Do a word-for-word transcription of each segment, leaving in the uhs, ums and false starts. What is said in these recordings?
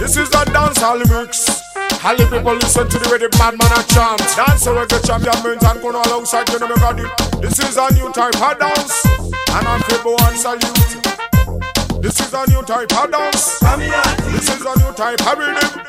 This is a dancehall mix. All the people listen to the way the madman a chant. Dance with the champion means and going alongside you know me got it. This is a new type of dance, and I'm people one salute. This is a new type of dance. This is a new type of rhythm.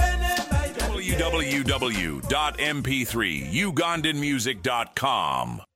w w w dot m p three ugandan music dot com